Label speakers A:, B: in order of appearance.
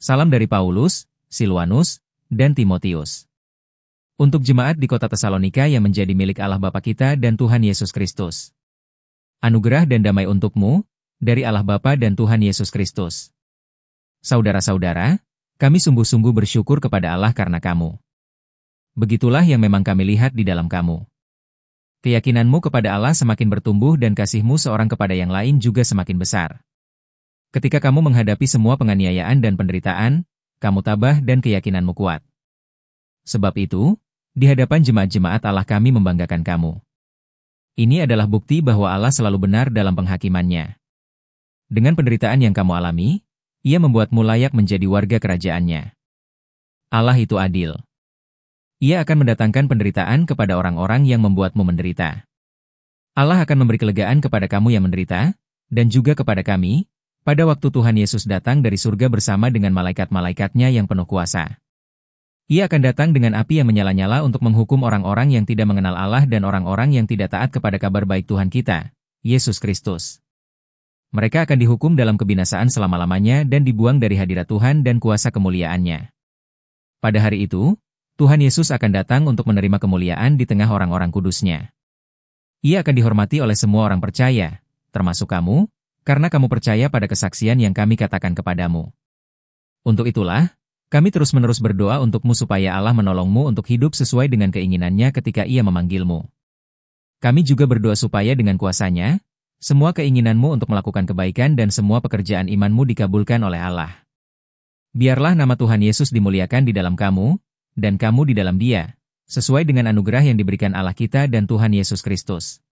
A: Salam dari Paulus, Silwanus, dan Timotius. Untuk jemaat di kota Tesalonika yang menjadi milik Allah Bapa kita dan Tuhan Yesus Kristus. Anugerah dan damai untukmu, dari Allah Bapa dan Tuhan Yesus Kristus. Saudara-saudara, kami sungguh-sungguh bersyukur kepada Allah karena kamu. Begitulah yang memang kami lihat di dalam kamu. Keyakinanmu kepada Allah semakin bertumbuh dan kasihmu seorang kepada yang lain juga semakin besar. Ketika kamu menghadapi semua penganiayaan dan penderitaan, kamu tabah dan keyakinanmu kuat. Sebab itu, di hadapan jemaat-jemaat Allah kami membanggakan kamu. Ini adalah bukti bahwa Allah selalu benar dalam penghakimannya. Dengan penderitaan yang kamu alami, Ia membuatmu layak menjadi warga kerajaannya. Allah itu adil. Ia akan mendatangkan penderitaan kepada orang-orang yang membuatmu menderita. Allah akan memberi kelegaan kepada kamu yang menderita, dan juga kepada kami, pada waktu Tuhan Yesus datang dari surga bersama dengan malaikat-malaikatnya yang penuh kuasa. Ia akan datang dengan api yang menyala-nyala untuk menghukum orang-orang yang tidak mengenal Allah dan orang-orang yang tidak taat kepada kabar baik Tuhan kita, Yesus Kristus. Mereka akan dihukum dalam kebinasaan selama-lamanya dan dibuang dari hadirat Tuhan dan kuasa kemuliaan-Nya. Pada hari itu, Tuhan Yesus akan datang untuk menerima kemuliaan di tengah orang-orang kudus-Nya. Ia akan dihormati oleh semua orang percaya, termasuk kamu, karena kamu percaya pada kesaksian yang kami katakan kepadamu. Untuk itulah, kami terus-menerus berdoa untukmu supaya Allah menolongmu untuk hidup sesuai dengan keinginannya ketika Ia memanggilmu. Kami juga berdoa supaya dengan kuasa-Nya, semua keinginanmu untuk melakukan kebaikan dan semua pekerjaan imanmu dikabulkan oleh Allah. Biarlah nama Tuhan Yesus dimuliakan di dalam kamu, dan kamu di dalam Dia, sesuai dengan anugerah yang diberikan Allah kita dan Tuhan Yesus Kristus.